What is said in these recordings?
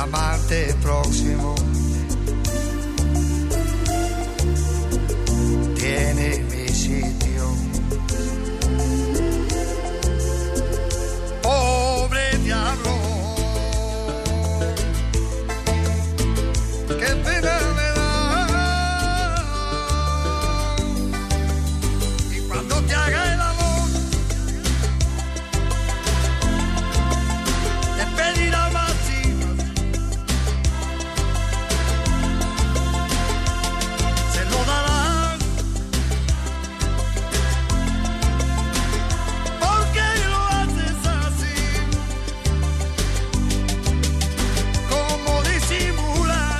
amarte próximo. Tiene mi sitio. Pobre diablo, qué pena me da. Y cuando te haga el amor, te pedirá más y más. Se lo darás, porque lo haces así. Como disimulas,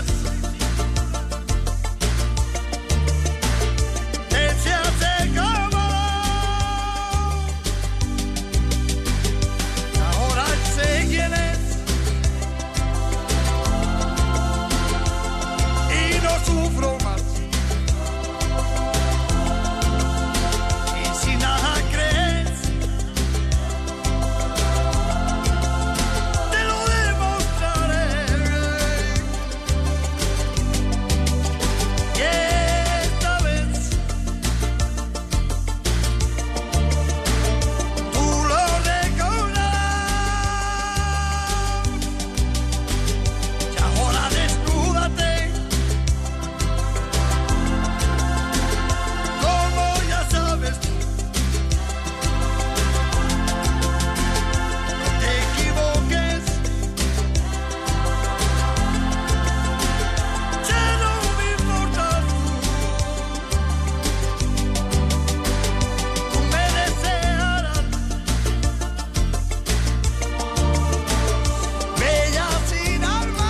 él se hace cómodo. Ahora sé quién es y no sufro más. Y si nada crees, te lo demostraré. Y esta vez tú lo recordarás. Y ahora desnúdate, como ya sabes tú. No te equivoques, ya no me importas tú me desearás, bella sin alma.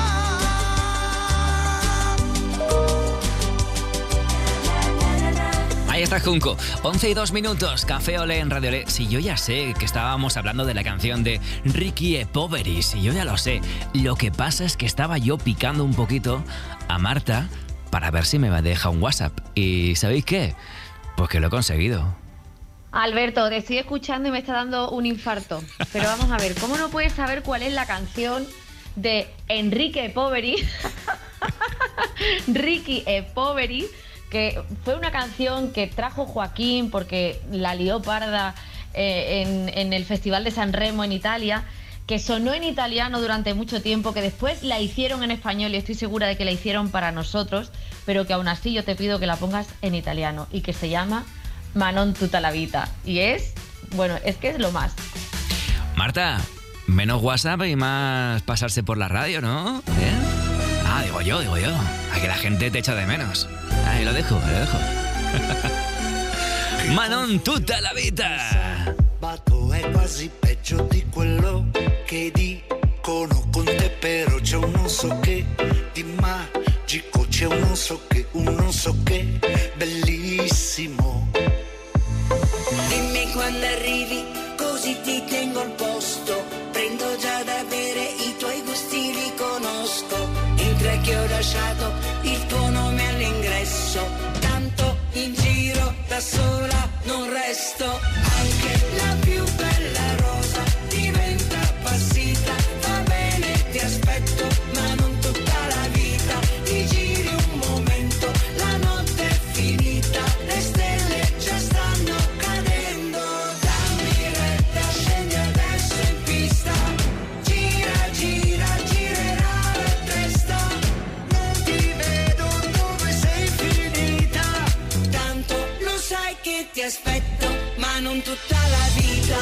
Ahí está Junco, 11 y 2 minutos, Café Olé en Radio Olé. Si yo ya sé que estábamos hablando de la canción de Ricky e Poveri, si yo ya lo sé. Lo que pasa es que estaba yo picando un poquito a Marta para ver si me deja un WhatsApp. ¿Y sabéis qué? Pues que lo he conseguido. Alberto, te estoy escuchando y me está dando un infarto. Pero vamos a ver, ¿cómo no puedes saber cuál es la canción de Enrique e Poveri? Ricky e Poveri, que fue una canción que trajo Joaquín porque la lió parda en el Festival de San Remo en Italia, que sonó en italiano durante mucho tiempo, que después la hicieron en español y estoy segura de que la hicieron para nosotros, pero que aún así yo te pido que la pongas en italiano y que se llama Manon tutta la vita. Y es, bueno, es que es lo más. Marta, menos WhatsApp y más pasarse por la radio, ¿no? ¿Bien? Ah, digo yo. A que la gente te echa de menos. Ahí lo dejo. Manon tutta la vita. Bato è quasi peggio di quello che dicono con te, però c'è un non so che di magico, c'è un non so che bellissimo. Dimmi quando arrivi, così ti tengo al posto. Prendo già da bere, i tuoi gusti li conosco. Entra che ho lasciato il tuo nome all'ingresso. Tanto in giro da sola non resto. Anche la più bella rosa diventa appassita. Va bene, ti aspetto, ma non tutta la vita. Ti giri un momento, la notte è finita. Le stelle già stanno cadendo. Dammi retta, scendi adesso in pista. Gira, girerà la testa. Non ti vedo dove sei finita. Tanto lo sai che ti aspetto, ma non tutta la vita.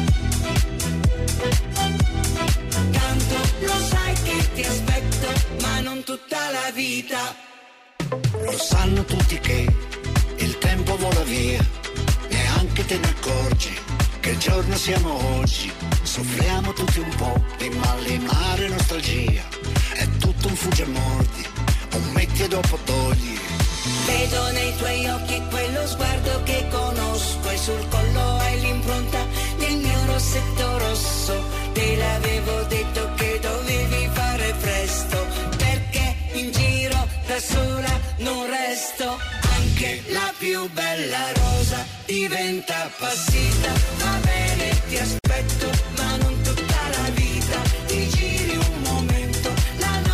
Tanto lo sai che ti aspetto, ma non tutta la vita. Lo sanno tutti che il tempo vola via, neanche te ne accorgi che giorno siamo oggi. Soffriamo tutti un po' di malinare nostalgia, è tutto un fugge e mordi, un metti e dopo togli. Vedo nei tuoi occhi quello sguardo che conosco e sul collo hai l'impronta del mio rossetto rosso. Te l'avevo detto che dovevi fare presto, perché in giro da sola non resto. Anche la più bella rosa diventa appassita. Va bene, ti aspetto, ma non tutta la vita. Ti giri un momento, la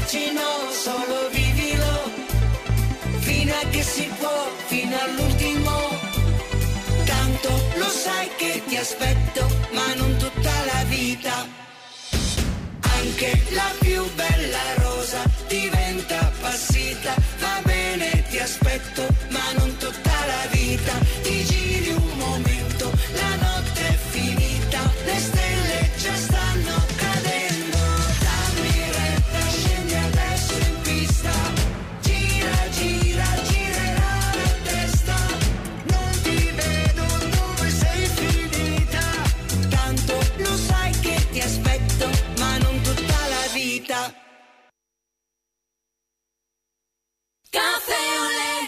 vicino, solo vivilo, fino a che si può, fino all'ultimo. Tanto lo sai che ti aspetto, ma non tutta la vita. Anche la più bella rosa diventa appassita. Va bene, ti aspetto, ma non tutta la vita. Ti giri un momento, la notte è finita, le stelle già stanno cadendo. Dammi retta, scendi adesso in pista. Gira, gira, girerà la testa. Non ti vedo dove sei finita. Tanto lo sai che ti aspetto, ma non tutta la vita. Caffè Olé.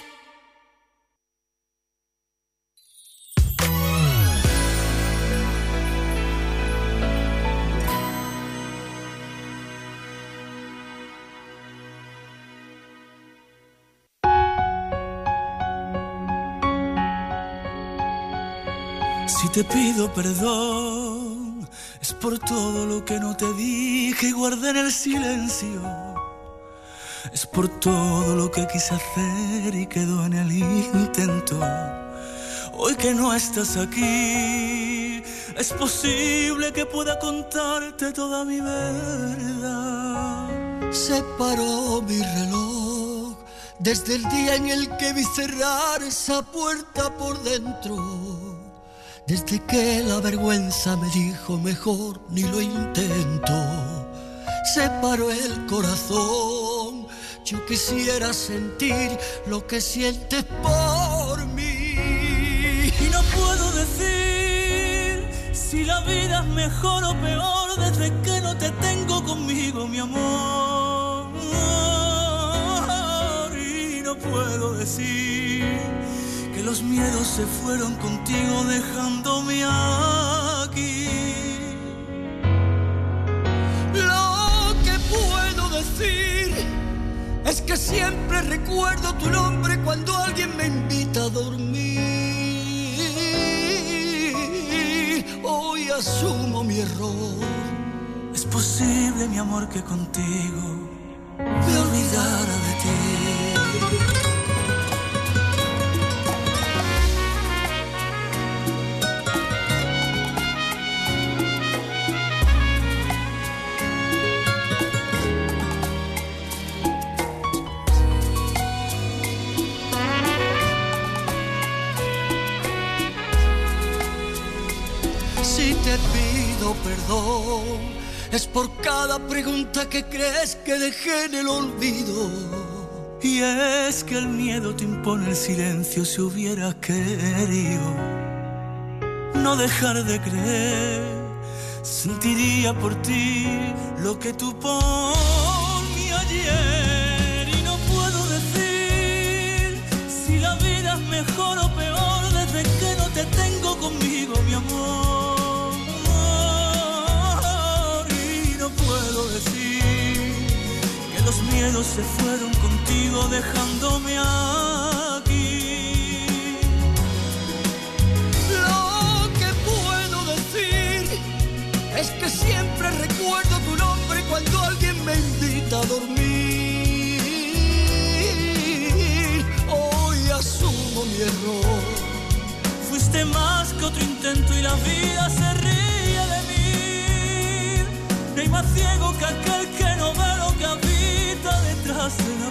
Si te pido perdón, es por todo lo que no te dije y guardé en el silencio. Es por todo lo que quise hacer y quedó en el intento. Hoy que no estás aquí, es posible que pueda contarte toda mi verdad. Se paró mi reloj desde el día en el que vi cerrar esa puerta por dentro. Desde que la vergüenza me dijo mejor ni lo intento. Se paró el corazón. Yo quisiera sentir lo que sientes por mí. Y no puedo decir si la vida es mejor o peor desde que no te tengo conmigo, mi amor. Y no puedo decir que los miedos se fueron contigo dejándome aquí. Lo que puedo decir es que siempre recuerdo tu nombre cuando alguien me invita a dormir. Hoy asumo mi error. Es posible, mi amor, que contigo me olvidara de ti. Te pido perdón, es por cada pregunta que crees que dejé en el olvido. Y es que el miedo te impone el silencio. Si hubieras querido no dejar de creer, sentiría por ti lo que tú por mí ayer. Y no puedo decir si la vida es mejor o peor desde que no te tengo conmigo, mi amor. Puedo decir que los miedos se fueron contigo dejándome aquí. Lo que puedo decir es que siempre recuerdo tu nombre cuando alguien me invita a dormir. Hoy asumo mi error. Fuiste más que otro intento y la vida se ríe de mí. No hay más ciego que aquel que no ve lo que habita detrás de la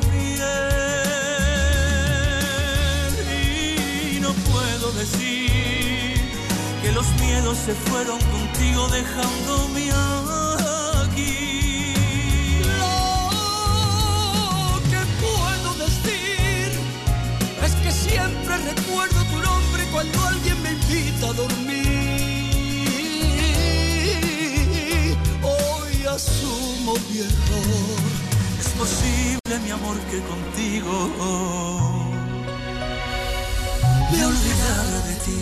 piel. Y no puedo decir que los miedos se fueron contigo dejándome aquí. Lo que puedo decir es que siempre recuerdo tu nombre cuando alguien me invita a dormir. Asumo mi error. Es posible, mi amor, que contigo me olvidara de ti.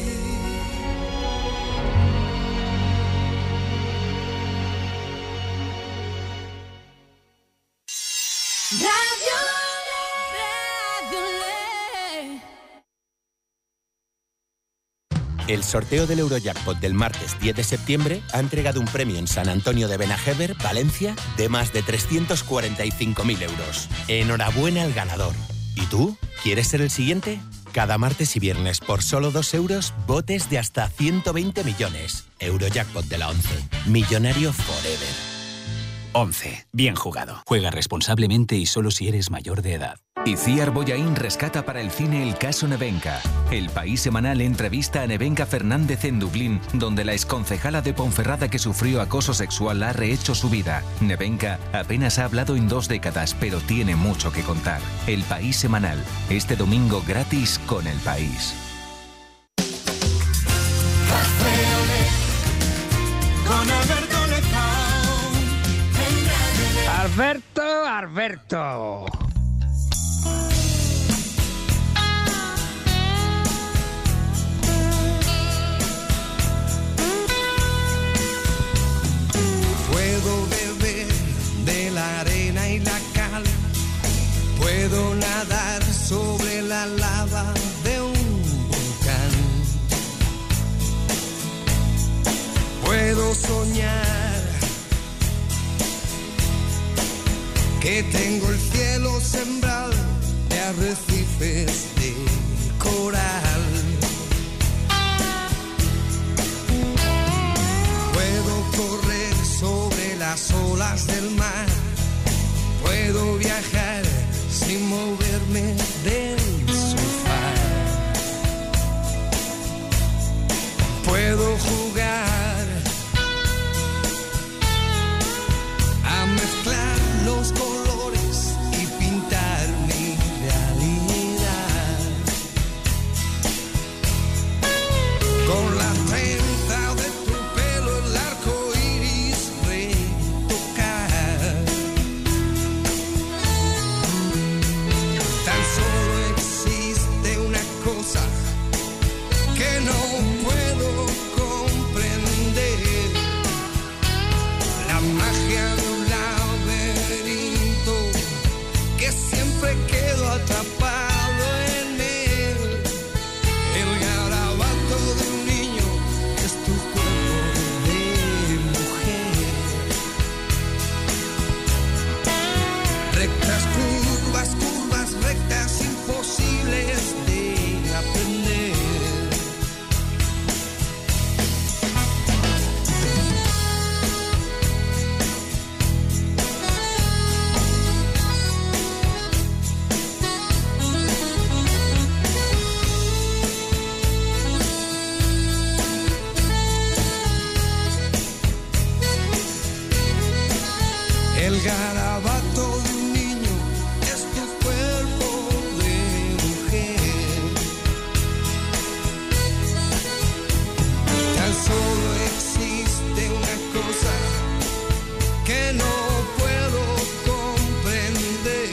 Radio El sorteo del Eurojackpot del martes 10 de septiembre ha entregado un premio en San Antonio de Benajever, Valencia, de más de 345.000 euros. Enhorabuena al ganador. ¿Y tú? ¿Quieres ser el siguiente? Cada martes y viernes, por solo 2 euros, botes de hasta 120 millones. Eurojackpot de la 11. Millonario forever. 11. Bien jugado. Juega responsablemente y solo si eres mayor de edad. Iciar Bollaín rescata para el cine El caso Nevenka. El País semanal entrevista a Nevenka Fernández en Dublín, donde la exconcejala de Ponferrada que sufrió acoso sexual ha rehecho su vida. Nevenka apenas ha hablado en 2 décadas, pero tiene mucho que contar. El País semanal, este domingo gratis con El País. Con Alberto Lezao. Alberto. Puedo beber de la arena y la cal, puedo nadar sobre la lava de un volcán, puedo soñar que tengo el cielo sembrado de arrecifes de coral. Puedo correr sobre las olas del mar, puedo viajar sin moverme del sofá, puedo jugar a mezclar los colores y pintar mi realidad con la trenza de tu pelo, el arco iris retocar. Tan solo existe una cosa que no puedo comprender, la magia de un laberinto que siempre quedo atrapado en él. El garabato de un niño es tu cuerpo de mujer. Rectas, curvas, rectas imposibles de aprender. El garabato de un niño es tu cuerpo de mujer. Tan solo existe una cosa que no puedo comprender,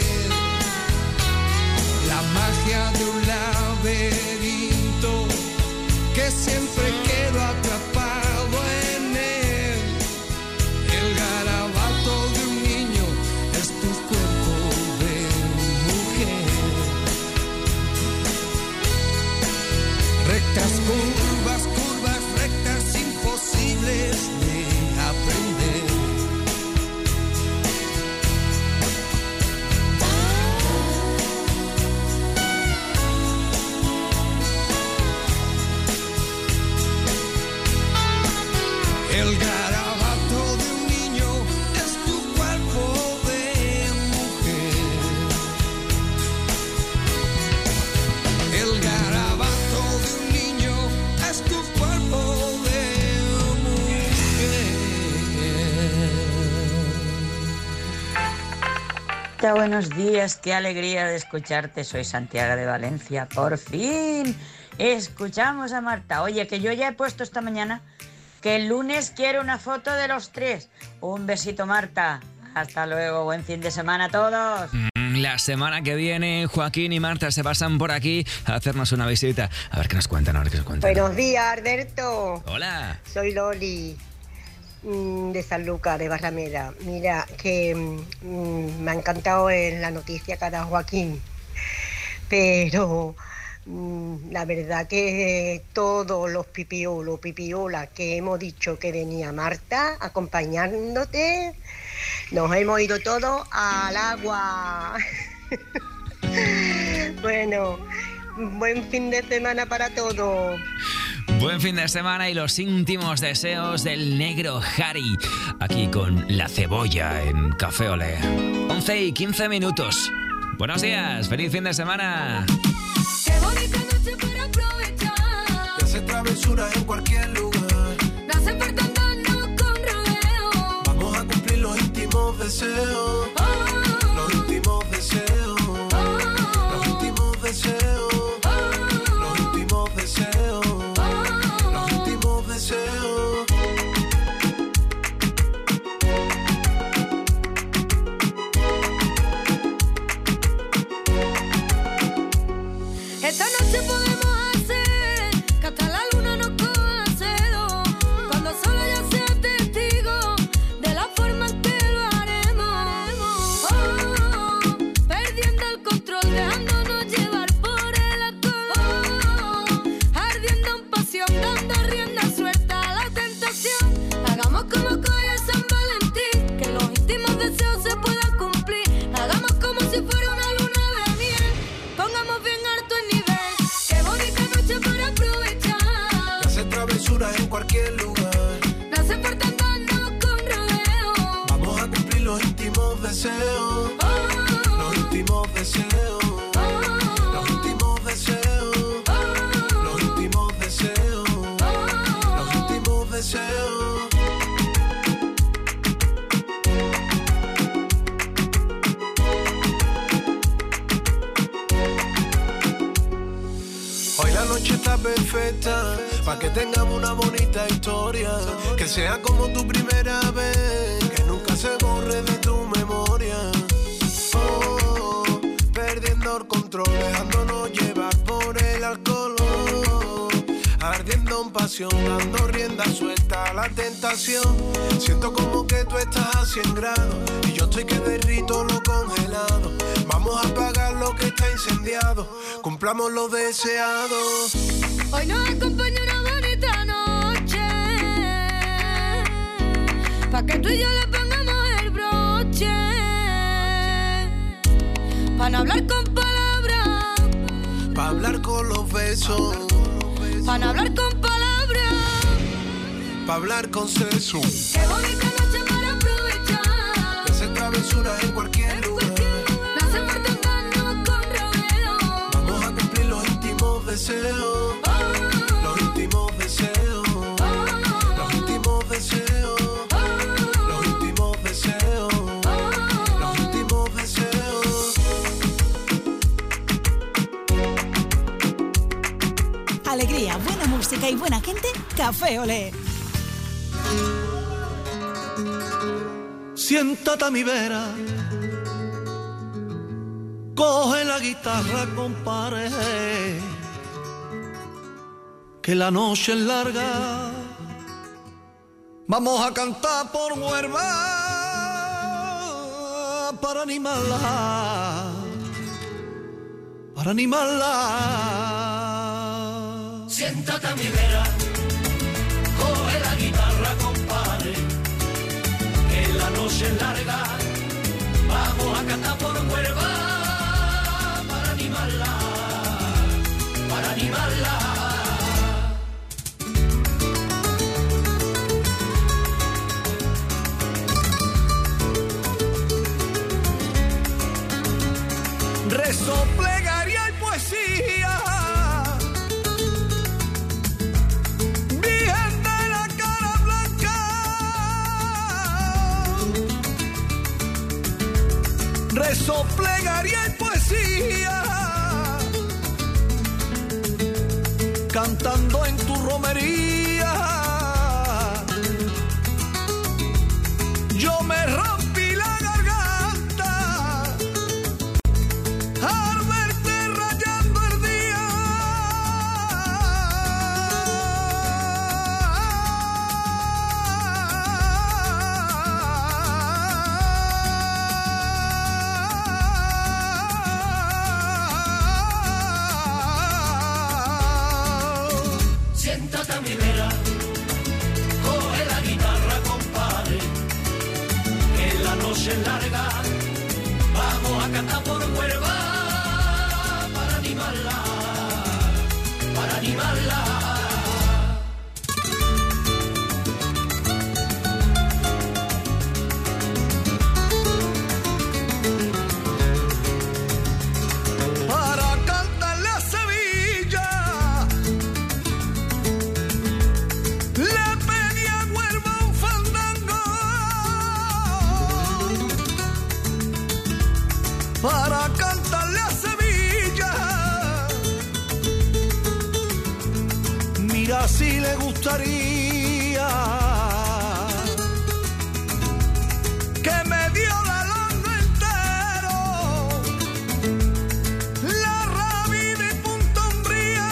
la magia de un laberinto que siempre quedo atrapado en él. El garabato de un niño es tu cuerpo de mujer. Rectas, curvas, rectas imposibles de aprender. El garabato de un niño es tu cuerpo de mujer. El garabato de un niño es tu cuerpo de mujer. Marta, buenos días, qué alegría de escucharte. Soy Santiago de Valencia. Por fin escuchamos a Marta. Oye, que yo ya he puesto esta mañana que el lunes quiero una foto de los 3. Un besito, Marta. Hasta luego, buen fin de semana a todos. La semana que viene, Joaquín y Marta se pasan por aquí a hacernos una visita. A ver qué nos cuentan, Buenos días, Alberto. Hola. Soy Loli, de San Lucas, de Barrameda. Mira, que me ha encantado la noticia que ha dado Joaquín, pero La verdad que todos los pipiolas que hemos dicho que venía Marta acompañándote, nos hemos ido todos al agua. Bueno, buen fin de semana para todos. Buen fin de semana y los íntimos deseos del negro Harry, aquí con La Cebolla en Café Olé. 11:15. Buenos días, feliz fin de semana. Qué bonita noche para aprovechar. Que hacer travesuras en cualquier lugar. No hace falta andarnos con rodeo. Vamos a cumplir los íntimos deseos. Los íntimos deseos. Los íntimos deseos. Los íntimos deseos. Los íntimos deseos. Esta noche podemos hacer que hasta la luna nos coja cedo, cuando solo yo sea testigo de la forma en que lo haremos. Perdiendo el control, dejándonos llevar por el alcohol, ardiendo en pasión, dando rienda suelta a la tentación. Hagamos como coge San Valentín, que los íntimos deseos se puedan cumplir. Hagamos como si fuera una luna de miel, pongamos bien alto el nivel. Qué bonita noche para aprovechar. Que hacer travesuras en cualquier lugar. No hace falta andarnos con rodeo. Vamos a cumplir los íntimos deseos. Los íntimos deseos. Los íntimos deseos. Los íntimos deseos. Los íntimos deseos. Hoy la noche está perfecta, pa' que tengamos una bonita historia, que sea como tu primera vez, que nunca se borre de tu memoria. Oh, perdiendo el control, dejándonos llevar por el alcohol, ardiendo en pasión, dando rienda suelta a la tentación. Siento como que tú estás a 100 grados y yo estoy que derrito lo congelado. Vamos a apagar lo que está incendiado, cumplamos lo deseado. Hoy nos acompaña una bonita noche, pa' que tú y yo le pongamos el broche, pa' no hablar con palabras, Pa' hablar con los besos, pa' no hablar con palabras, pa' hablar con sexo. qué bonita noche para aprovechar. Que hacer travesuras en cualquier lugar. No hace falta andarnos con rodeo. Vamos a cumplir los íntimos deseos. Los íntimos deseos. Los íntimos deseos. Los íntimos deseos. Los íntimos deseos. Alegría, buena música y buena gente. Café Olé. Siéntate a mi vera, coge la guitarra, compadre, que la noche es larga. Vamos a cantar por Huelva para animarla, para animarla. Siéntate a mi vera, coge la guitarra, compadre, que la noche es larga. Vamos a cantar por Huelva para animarla, para animarla. Rezo, plegaria y poesía, Virgen de la cara blanca. Rezo, plegaria y poesía, cantando en tu romería. Yo me rompí la garganta al verte rayando el día. larga, vamos a cantar por Huelva para animarla, para animarla. Para cantarle a Sevilla. Mira si le gustaría que me dio la longa entero, la Rábida y Punta Umbría.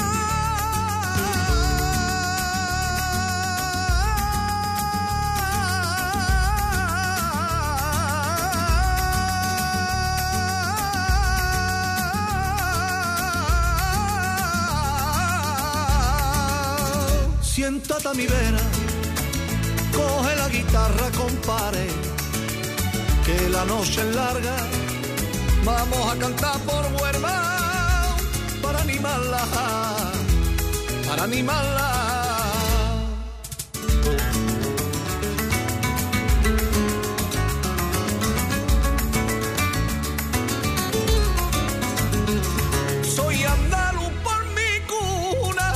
Siéntate a mi vera, coge la guitarra, compare, que la noche es larga, vamos a cantar por Huelva para animarla, para animarla. Soy andaluz por mi cuna,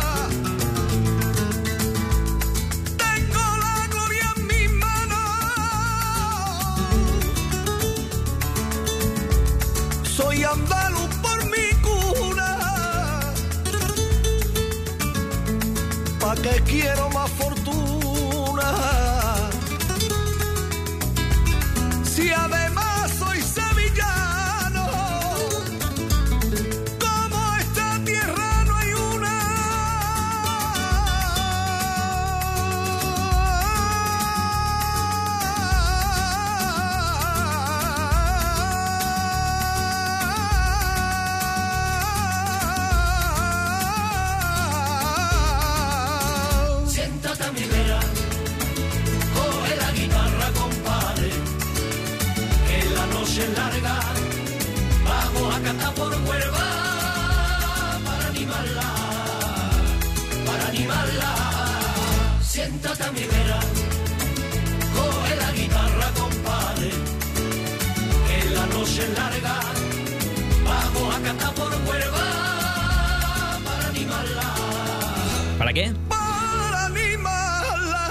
tengo la gloria en mis manos. Soy andaluz por mi cuna, pa' que quiero más fortuna. Si además soy sevillano, como esta tierra no hay una. Siéntate a mi vera, coge la guitarra, compadre, que la noche es larga, vamos a cantar por Huelva para animarla, para animarla. Siéntate a mi vera, coge la guitarra, compadre, que la noche es larga, vamos a cantar por Huelva para animarla. ¿Para qué? Para animarla.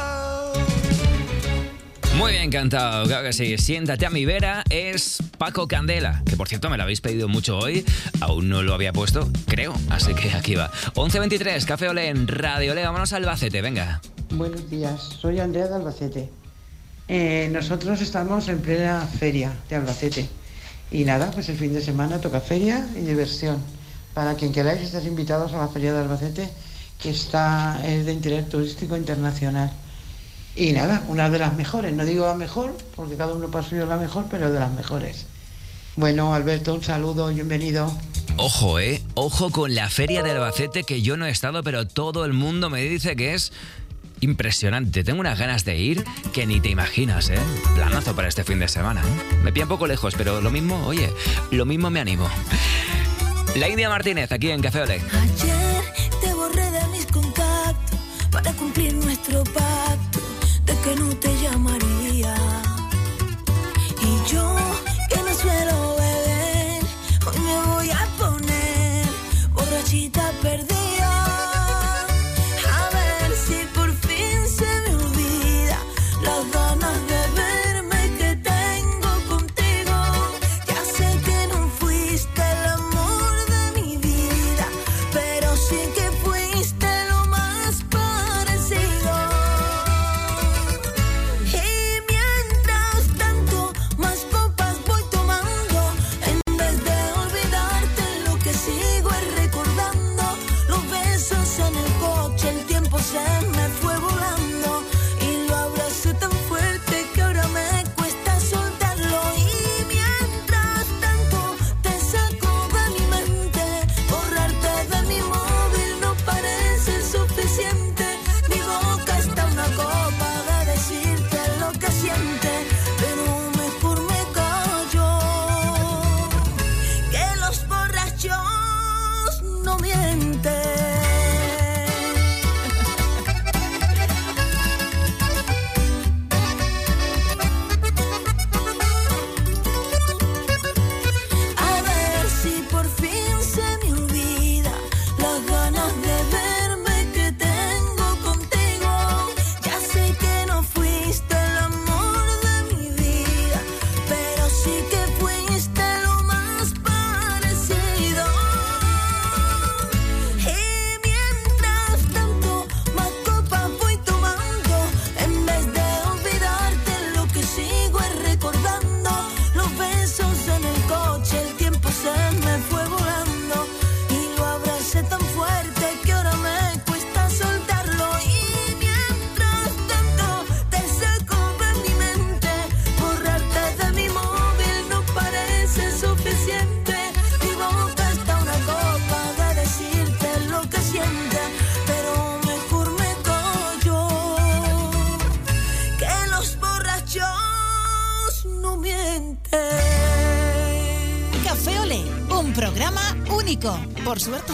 Muy bien cantado, claro que sí. Siéntate a mi vera es Paco Candela, que por cierto me lo habéis pedido mucho hoy, aún no lo había puesto, creo, así que aquí va. 11:23, Café Olé en Radio Olé, vámonos a Albacete, venga. Buenos días, soy Andrea de Albacete. Nosotros estamos en plena feria de Albacete y nada, pues el fin de semana toca feria y diversión. Para quien queráis, estáis invitados a la feria de Albacete, que es de interés turístico internacional. Y nada, una de las mejores, no digo la mejor, porque cada uno para suyo es la mejor, pero de las mejores. Bueno, Alberto, un saludo y bienvenido. Ojo, ojo con la feria de Albacete, que yo no he estado, pero todo el mundo me dice que es impresionante. Tengo unas ganas de ir que ni te imaginas, Planazo para este fin de semana, Me pilla un poco lejos, pero lo mismo, oye, lo mismo me animo. La India Martínez, aquí en Café Olé. Ayer te borré de mis contactos para cumplir nuestro pacto de que no te llamaría. Y yo, que no suelo beber, hoy me voy a poner borrachita perdida. A ver si por fin se me olvida las ganas de verme que tengo contigo. Ya sé que no fuiste el amor de mi vida, pero sí que fuiste lo más parecido. Y parece suficiente. Mi boca está una copa de decirte lo que siente, pero mejor me callo, que los borrachos no mienten. Café Olé, un programa único, por suerte.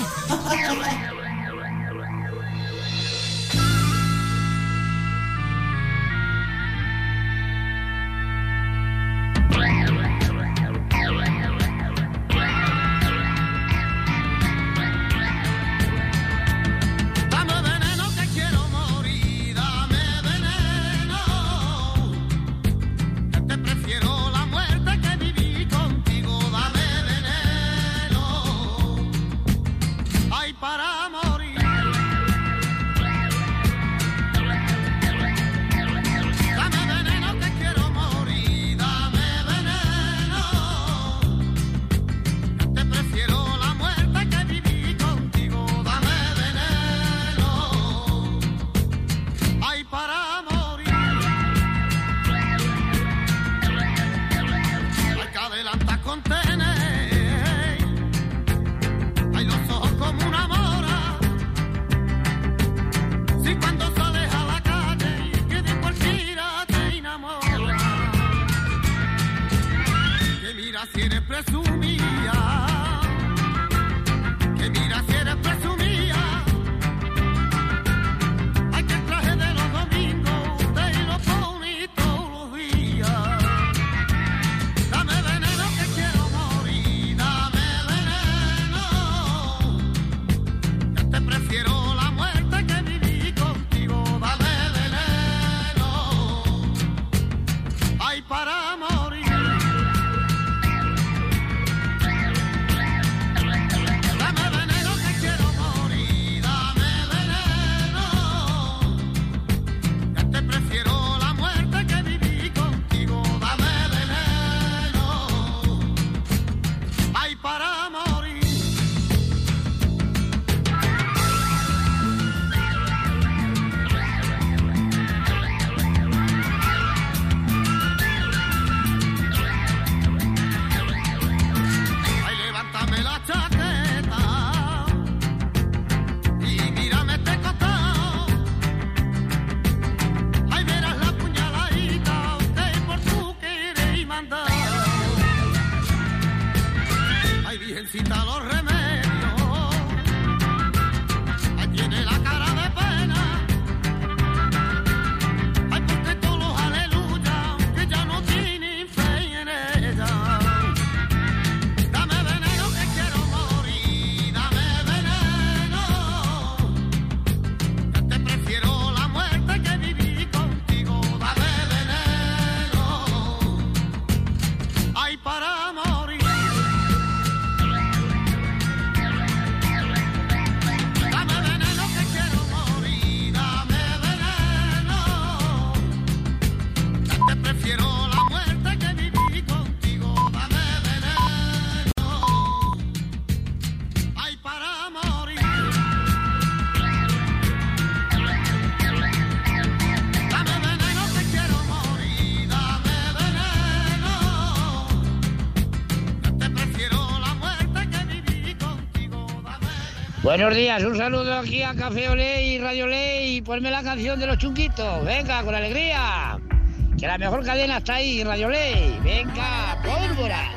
Buenos días, un saludo aquí a Café Olé y Radio Olé y ponme la canción de los Chunguitos. Venga, con alegría. Que la mejor cadena está ahí, Radio Olé. Venga, pólvora.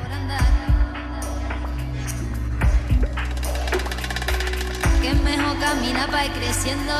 Que mejor camina para ir creciendo.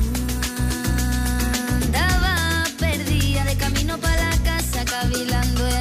Andaba perdida de camino para la casa, cavilando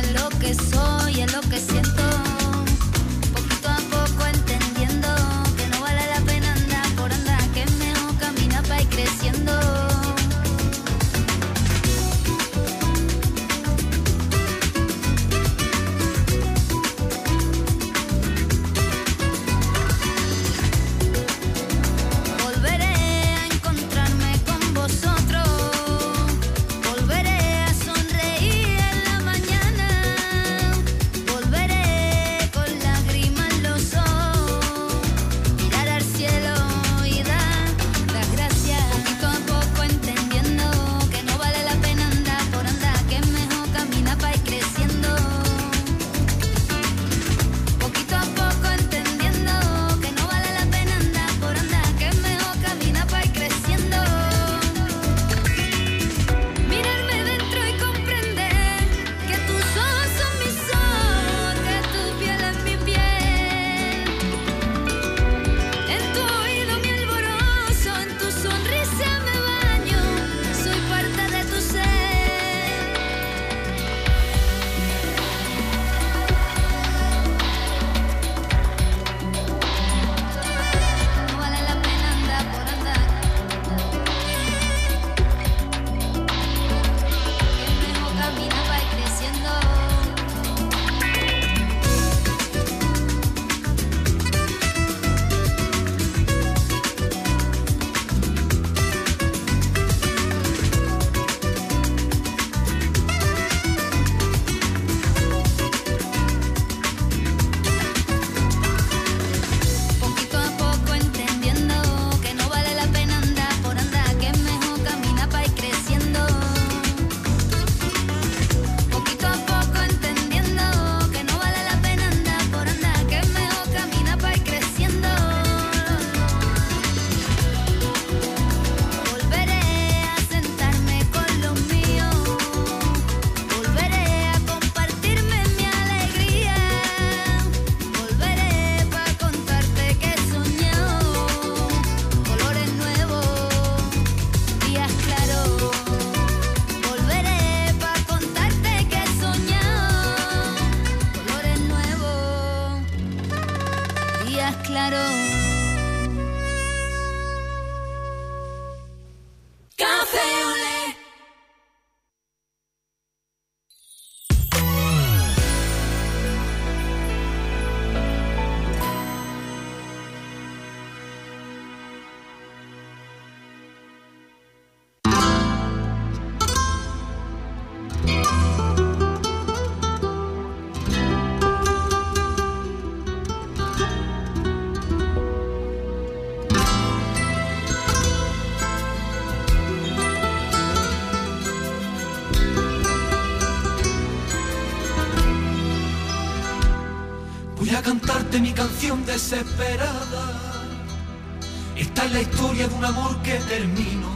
cante mi canción desesperada. Esta es la historia de un amor que terminó.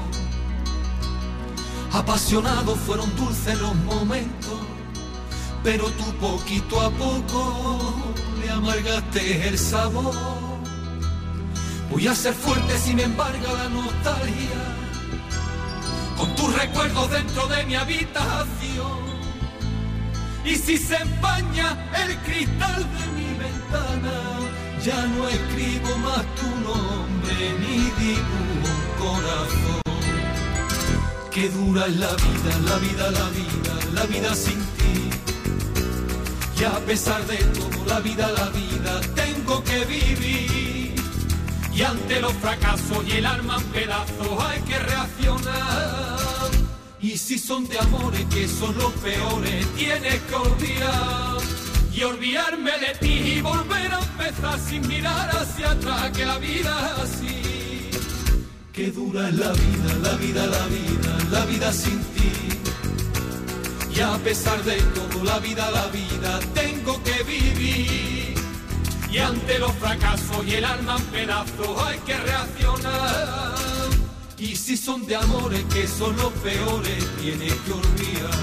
Apasionados fueron dulces los momentos, pero tú poquito a poco le amargaste el sabor. Voy a ser fuerte sin embargo la nostalgia, con tus recuerdos dentro de mi habitación. Y si se empaña el cristal de mi ventana, ya no escribo más tu nombre ni dibujo un corazón. Qué dura es la vida, la vida, la vida, la vida sin ti. Y a pesar de todo, la vida, tengo que vivir. Y ante los fracasos y el alma en pedazos hay que reaccionar. Y si son de amores que son los peores, tienes que olvidar. Y olvidarme de ti y volver a empezar sin mirar hacia atrás, que la vida es así. Qué dura es la vida, la vida, la vida, la vida sin ti. Y a pesar de todo, la vida, tengo que vivir. Y ante los fracasos y el alma en pedazos hay que reaccionar. Y si son de amores que son los peores, tienes que olvidar.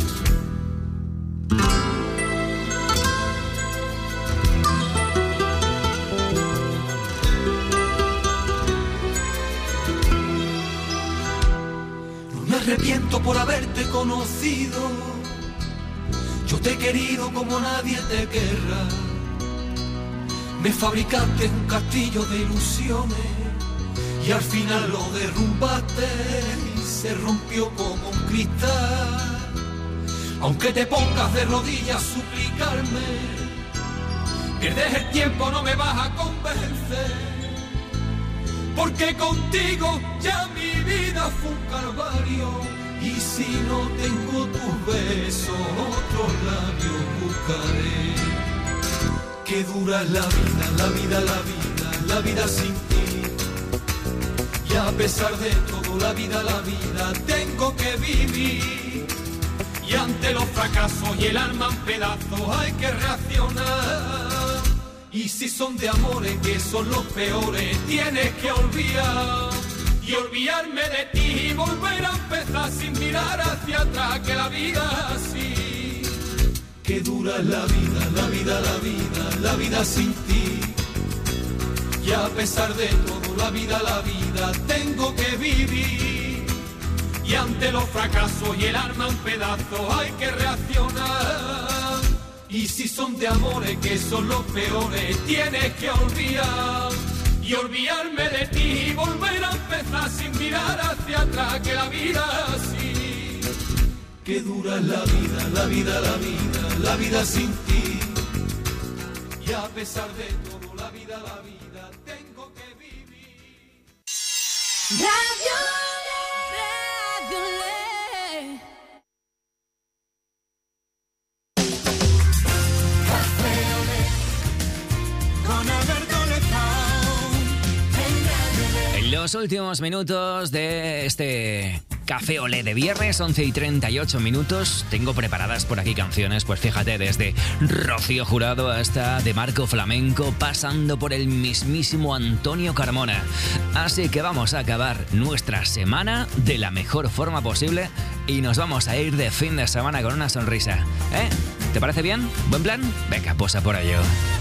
No me arrepiento por haberte conocido. Yo te he querido como nadie te querrá. Me fabricaste un castillo de ilusiones y al final lo derrumbaste y se rompió como un cristal. Aunque te pongas de rodillas a suplicarme, pierdes el tiempo, no me vas a convencer. Porque contigo ya mi vida fue un calvario. Y si no tengo tus besos, otros labios buscaré. Qué dura es la vida, la vida, la vida, la vida sin ti. Y a pesar de todo, la vida, tengo que vivir. Y ante los fracasos y el alma en pedazos hay que reaccionar. Y si son de amores que son los peores, tienes que olvidar. Y olvidarme de ti y volver a empezar sin mirar hacia atrás, que la vida es así. Qué dura es la vida, la vida, la vida, la vida sin ti. Y a pesar de todo, la vida, tengo que vivir. Y ante los fracasos y el alma en pedazos hay que reaccionar. Y si son de amores que son los peores, tienes que olvidar. Y olvidarme de ti y volver a empezar sin mirar hacia atrás, que la vida es así. Qué dura es la vida, la vida, la vida, la vida sin ti. Y a pesar de todo, la vida, tengo que vivir. Radio En los últimos minutos de este Café Olé de viernes, 11:38 minutos, tengo preparadas por aquí canciones, pues fíjate, desde Rocío Jurado hasta de Marco Flamenco, pasando por el mismísimo Antonio Carmona. Así que vamos a acabar nuestra semana de la mejor forma posible y nos vamos a ir de fin de semana con una sonrisa. ¿Te parece bien? ¿Buen plan? Venga, posa por ello.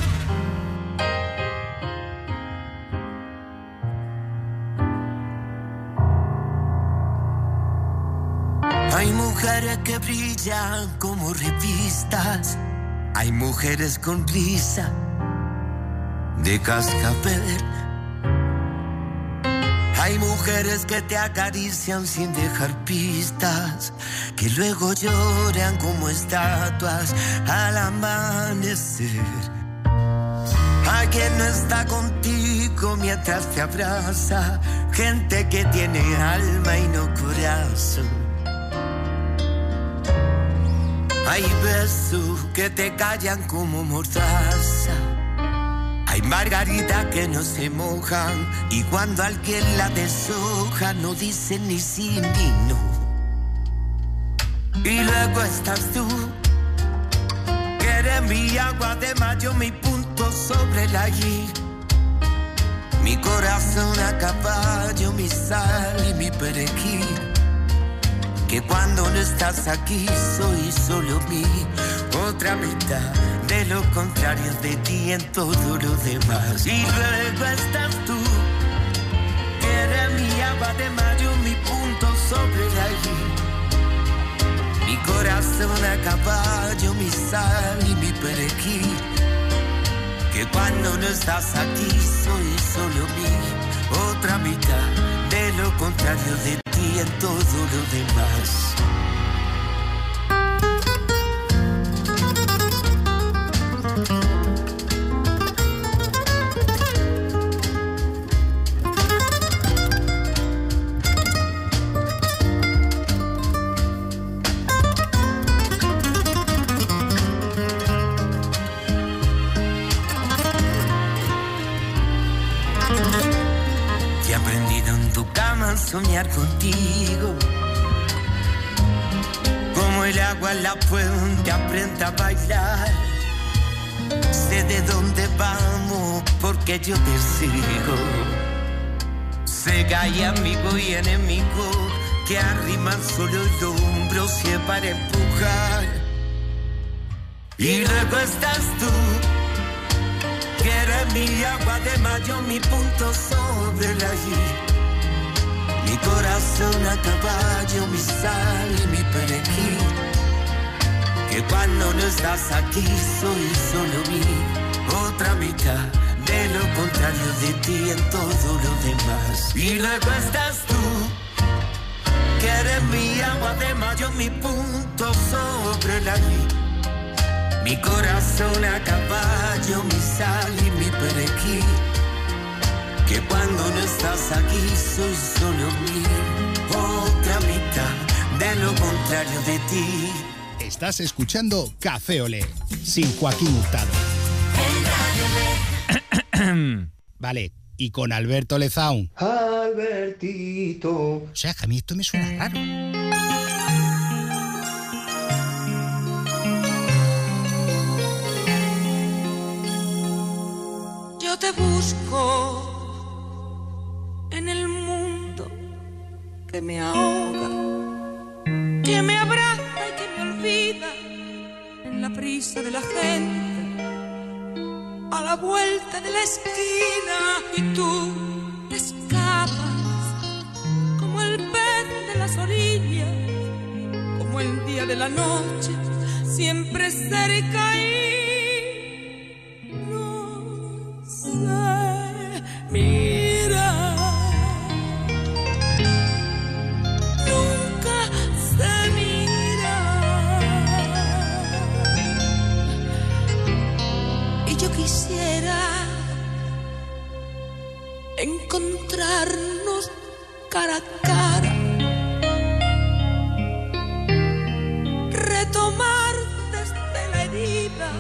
Hay mujeres que brillan como revistas, hay mujeres con risa de cascabel, hay mujeres que te acarician sin dejar pistas, que luego lloran como estatuas al amanecer. Hay quien no está contigo mientras te abraza, gente que tiene alma y no corazón. Hay besos que te callan como mordaza, hay margaritas que no se mojan y cuando alguien la deshoja no dice ni sí ni no. Y luego estás tú, que eres mi agua de mayo, mi punto sobre la I. Mi corazón a caballo, mi sal y mi perejil. Que cuando no estás aquí soy solo mi otra mitad. De lo contrario de ti en todo lo demás. Y luego estás tú, que eres mi agua de mayo, mi punto sobre la I. Mi corazón a caballo, mi sal y mi perejil. Que cuando no estás aquí soy solo mi otra mitad. De lo contrario de ti en todo lo demás. Soñar contigo, como el agua en la fuente aprende a bailar. Sé de dónde vamos porque yo te sigo. Sé que hay amigo y enemigo que arriman solo el hombro si es para empujar. Y luego estás tú, que eres mi agua de mayo, mi punto sobre la I. Mi corazón a caballo, mi sal y mi perejil. Que cuando no estás aquí soy solo mi otra mitad. De lo contrario de ti en todo lo demás. Y luego estás tú, que eres mi agua de mayo, mi punto sobre la I. Mi corazón a caballo, mi sal y mi perejil. Que cuando no estás aquí soy solo mi otra mitad. De lo contrario de ti. Estás escuchando Café Olé, sin Joaquín Hurtado. Vale, y con Alberto Lezaun. Albertito. O sea, que a mí esto me suena raro. Yo te busco en el mundo que me ahoga, que me abraza y que me olvida en la prisa de la gente, a la vuelta de la esquina, y tú te escapas como el pez de las orillas, como el día de la noche, siempre cerca y no sé, mira. Quisiera encontrarnos cara a cara, retomar desde la herida,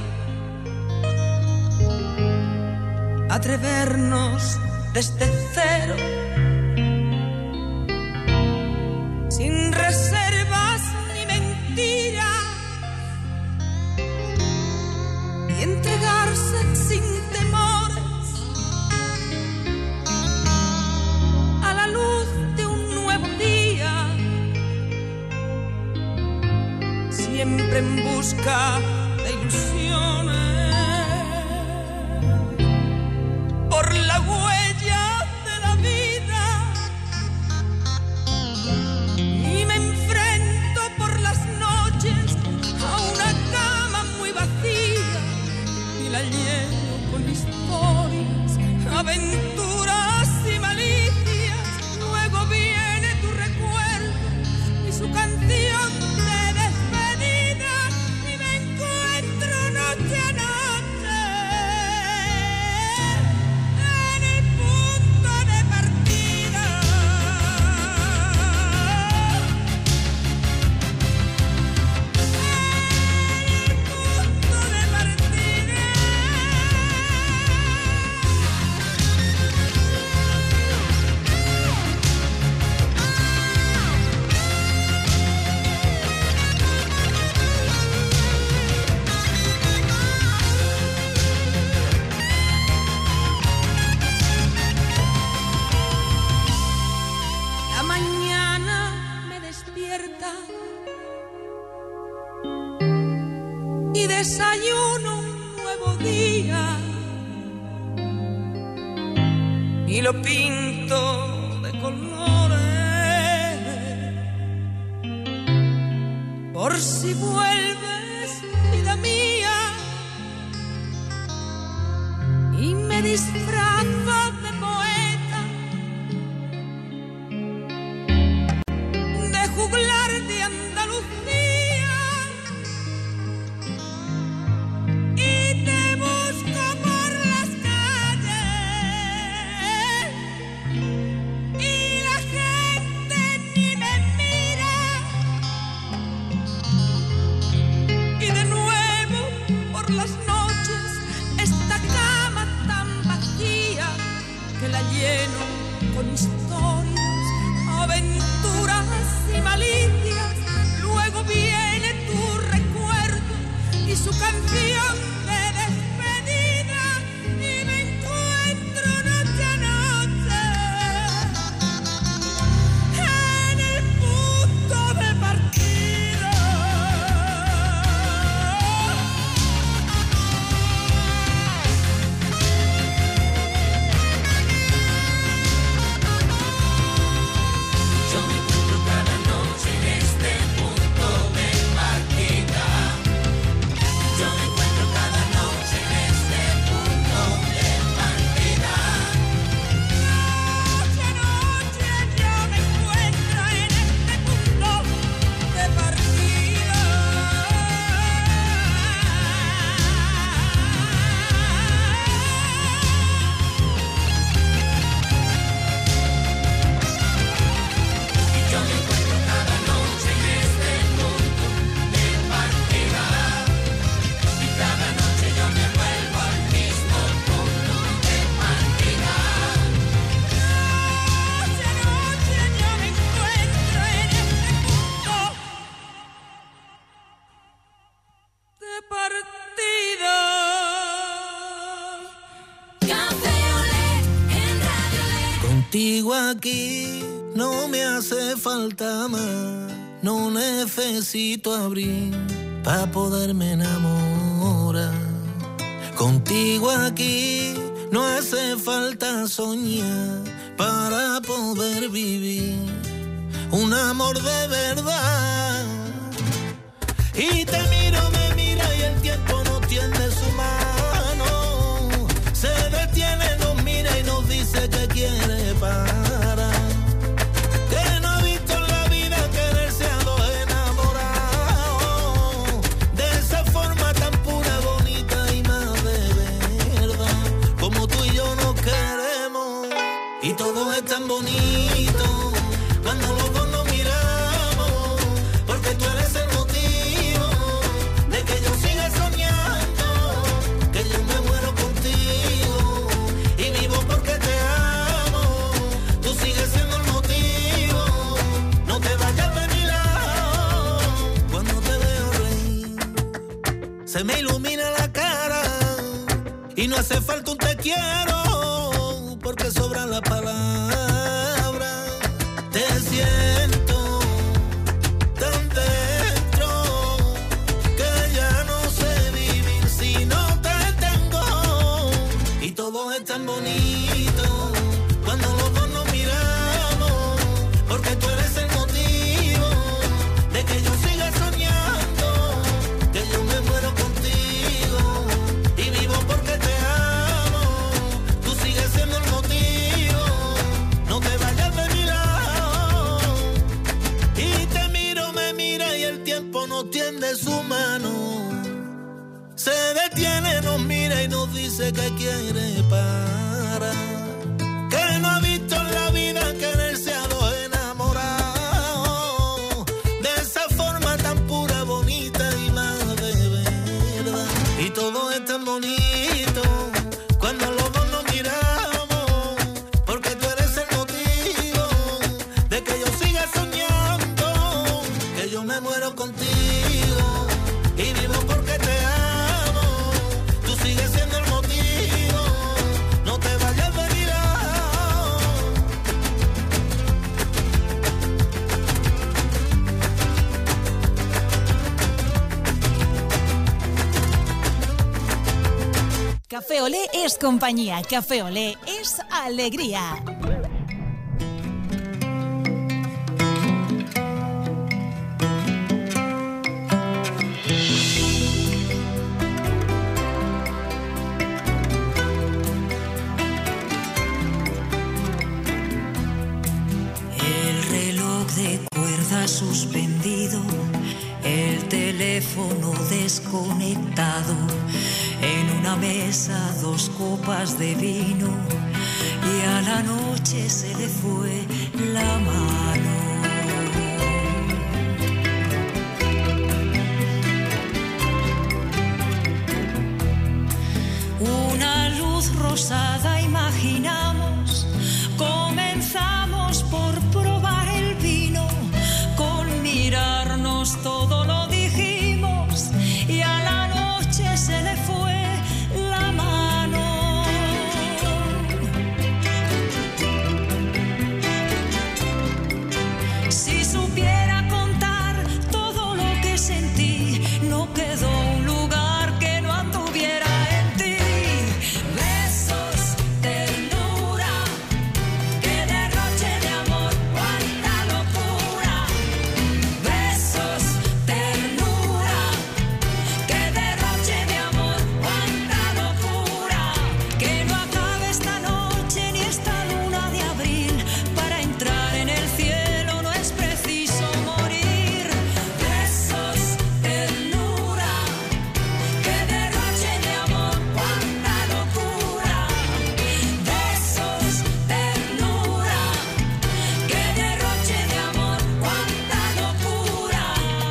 atrevernos desde cero, sin reservas ni mentiras, y entregarse sin temores a la luz de un nuevo día, siempre en busca de ilusiones, por la huella de la vida, y me enfrento por las noches a una cama muy vacía, la lleno con historias, aventuras y malicias. Luego viene tu recuerdo y su canción de despedida, y me encuentro noche a noche mañana me despierta y desayuno un nuevo día y lo pinto de colores por si vuelves, vida mía, y me disfrazo de poeta, de juglar de Andalucía, y te busco por las calles y la gente ni me mira, y de nuevo por las noches esta cama tan vacía que la lleno con historias, aventuras y malicias. Luego viene tu recuerdo y su canción de despedida y me encuentro noche a noche en el punto de partida. Yo me encuentro cada noche en este punto de partida. Yo me encuentro cada noche en este punto de partida. Noche a noche yo me encuentro en este punto de partida. Yo me encuentro cada noche en este punto de partida. Y cada noche yo me vuelvo al mismo punto de partida. Noche a noche yo me encuentro en este punto de partida. Café Olé en Radio Olé. Contigo aquí no me hace falta más, no necesito abrir para poderme enamorar. Contigo aquí no hace falta soñar para poder vivir un amor de verdad. Y te miro, me mira y el tiempo no tiende su mano. Se detiene, nos mira y nos dice que quiere parar. Que no ha visto en la vida quererse a dos enamorados. De esa forma tan pura, bonita y más de verdad. Como tú y yo nos queremos. Y todo es tan bonito cuando los dos nos miramos. Porque tú eres el motivo de que yo siga soñando, que yo me muero contigo y vivo porque te amo. Tú sigues siendo el motivo, no te vayas de mi lado. Cuando te veo reír, se me ilumina la cara y no hace falta un te quiero, porque sobran las palabras. Te siento tan dentro que ya no sé vivir si no te tengo. Y todo es tan bonito cuando los dos nos miramos, porque tú eres el motivo de que yo siga soñando, que yo me muero contigo y vivo porque te amo. Tú sigues siendo el motivo, no te vayas de mi lado. Y te miro, me mira y el tiempo no tiende su mano. Se detiene, nos mira y nos dice que quiere parar. Que no ha visto en la vida quererse a dos enamorados. De esa forma tan pura, bonita y más de verdad. Y todo es tan bonito cuando los dos nos miramos, porque tú eres el motivo de que yo siga soñando, que yo me muero contigo y vivo porque te amo. Tú sigues siendo el motivo, no te vayas de mi Café Olé es compañía, Café Olé es alegría. El reloj de cuerda suspendido, el teléfono desconectado, en una mesa 2 copas de vino y a la noche se le fue la mano. Una luz rosada imaginamos, comenzamos por probar el vino, con mirarnos todo lo dijimos y a la noche se le fue la mano. Si supiera contar todo lo que sentí, no quedó un lugar que no anduviera en ti. Besos, ternura, que derroche de amor, cuánta locura. Besos, ternura, que derroche de amor, cuánta locura. Que no acabe esta noche ni esta luna de abril. Para entrar en el cielo no es preciso morir. Besos, ternura, que derroche de amor, cuánta locura. Besos, ternura, que derroche de amor, cuánta locura.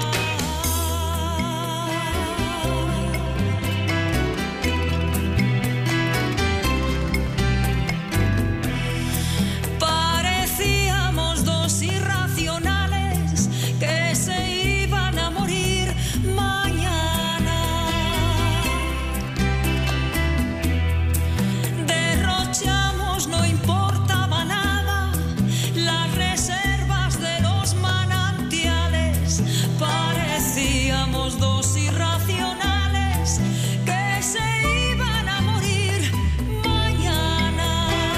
Parecíamos 2 irracionales que se iban a morir mañana. Derrochamos, no importaba nada, las reservas de los manantiales. Parecíamos 2 irracionales que se iban a morir mañana.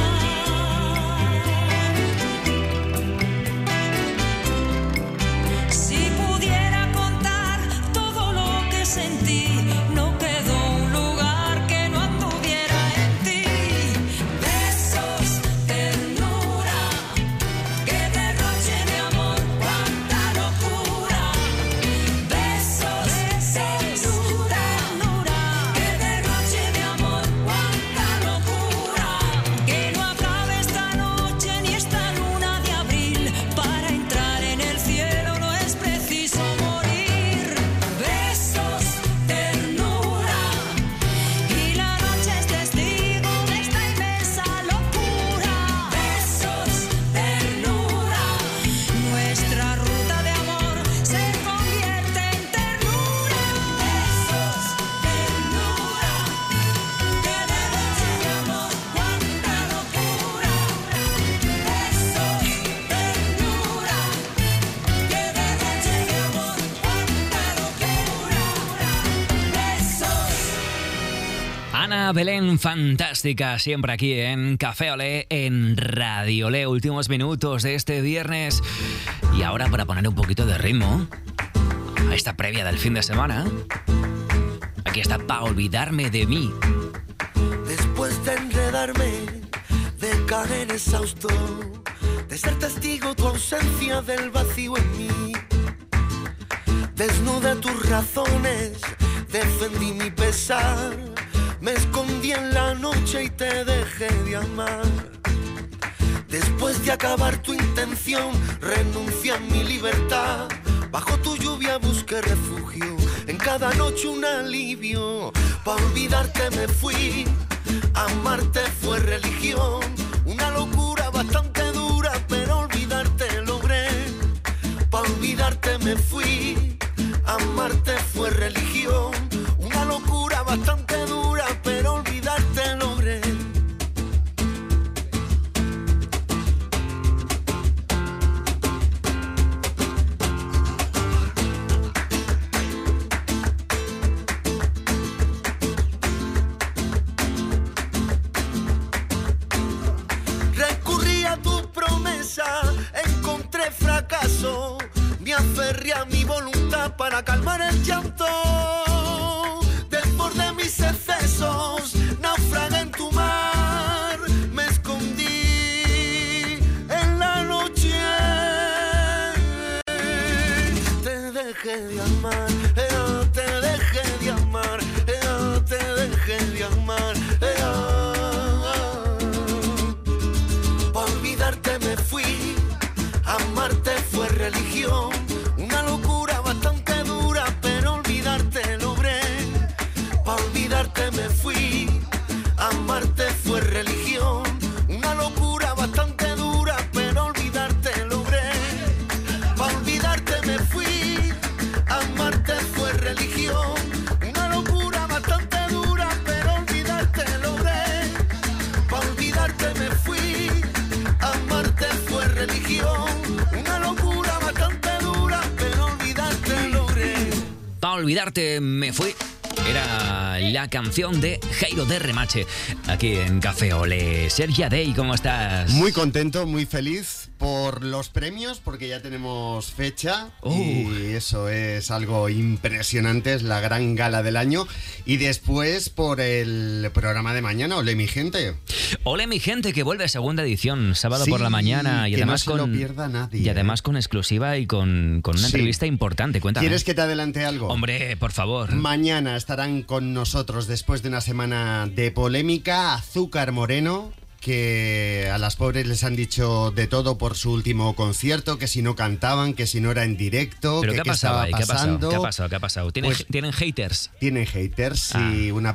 Si pudiera contar todo lo que sentí, no quedó un lugar que no anduviera en ti. Besos, ternura, que derroche de amor, cuánta locura. Besos, ternura, que derroche de amor, cuánta locura. Que no acabe esta noche ni esta luna de abril. Para entrar en el cielo no es preciso morir. Besos, ternura, y la noche es testigo de esta inmensa locura. Besos, ternura, nuestra ruta de amor se convierte en ternura. Besos, ternura, que derroche de amor, cuánta locura. Besos, ternura, que derroche de amor, cuánta locura. Besos. Ana Belén, fantástica, siempre aquí en Café Olé, en Radio Olé. Últimos minutos de este viernes. Y ahora, para poner un poquito de ritmo a esta previa del fin de semana, aquí está Pa' olvidarme de mí. Después de enredarme, de caer exhausto, de ser testigo tu ausencia del vacío en mí, desnudé tus razones, defendí mi pesar, me escondí en la noche y te dejé de amar. Después de acabar tu intención, renuncié a mi libertad. Bajo tu lluvia busqué refugio, en cada noche un alivio. Pa' olvidarte me fui, amarte fue religión. Una locura bastante dura, pero olvidarte logré. Pa' olvidarte me fui, amarte fue religión. Una locura bastante dura, pero olvidarte logré. querría mi voluntad para calmar el llanto. Desbordé mis excesos, naufragué en tu mar, me escondí en la noche. Te dejé de amar, te dejé de amar, te dejé de amar. Pa' olvidarte me fui, amarte fue religión, una locura bastante dura, pero olvidarte logré. Pa' olvidarte me fui, amarte fue religión, una locura bastante dura, pero olvidarte logré. Pa' olvidarte me fui, amarte fue religión, una locura bastante dura, pero olvidarte logré. Pa' olvidarte me fui, amarte fue religión, una locura bastante dura, pero olvidarte logré. Pa' olvidarte me fui. Era la canción de Jairo de Remache, aquí en Café Olé. Sergio Day, ¿cómo estás? Muy contento, muy feliz por los premios, porque ya tenemos fecha y eso es algo impresionante, es la gran gala del año. Y después por el programa de mañana, Olé mi gente. Olé mi gente, que vuelve a segunda edición, sábado por la mañana. Y que además no se lo pierda nadie. Y además con exclusiva y con una entrevista importante. Cuéntame. ¿Quieres que te adelante algo? Hombre, por favor. Mañana estarán con nosotros, después de una semana de polémica, Azúcar Moreno, que a las pobres les han dicho de todo por su último concierto, que si no cantaban, que si no era en directo, ¿pero que qué estaba pasando. ¿Qué ha pasado? ¿Tienen haters? Tienen haters y una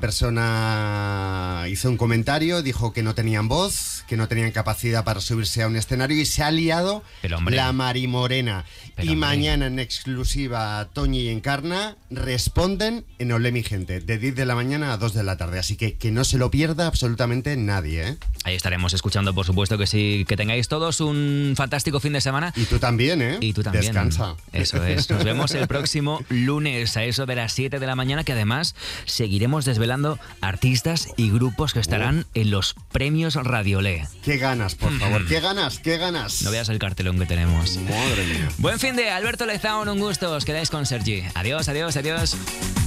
persona hizo un comentario, dijo que no tenían voz, que no tenían capacidad para subirse a un escenario y se ha liado la Marimorena. Y mañana en exclusiva Toñi y Encarna responden en Olé mi gente, de 10 de la mañana a 2 de la tarde. Así que no se lo pierda absolutamente nadie, ¿eh? Ahí estaremos escuchando, por supuesto que sí. Que tengáis todos un fantástico fin de semana. Y tú también, ¿eh? Y tú también. Descansa. Eso es. Nos vemos el próximo lunes a eso de las 7 de la mañana, que además seguiremos desvelando artistas y grupos que estarán en los premios Radio Olé. ¡Qué ganas, por favor! ¡Qué ganas, qué ganas! No veas el cartelón que tenemos. Madre mía. Buen fin de Alberto Lezaun, un gusto. Os quedáis con Sergi. Adiós, adiós, adiós.